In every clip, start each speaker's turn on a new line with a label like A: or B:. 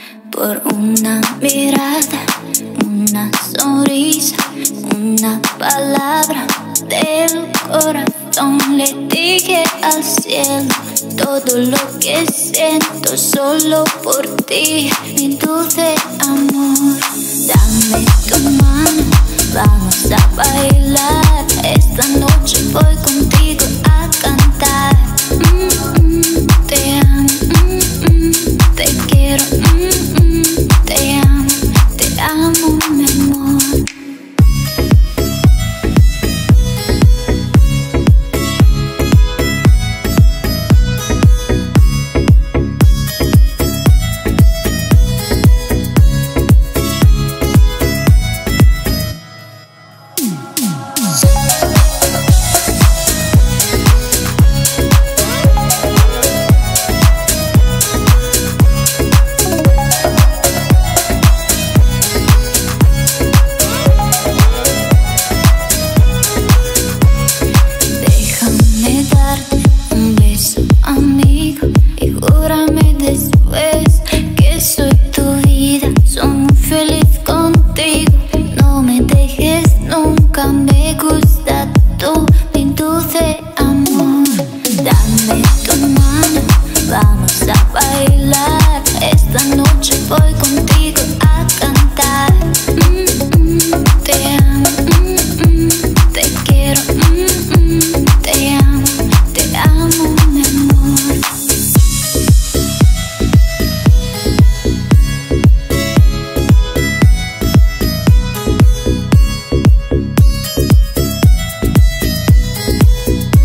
A: por una mirada, una sonrisa, una palabra del corazón. Le dije al cielo todo lo que siento solo por ti, mi dulce amor. Dame tu mano, vamos a bailar. Esta noche voy contigo a cantar. Te amo, te quiero, te amo, mi amor.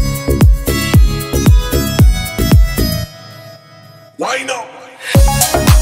B: Why not?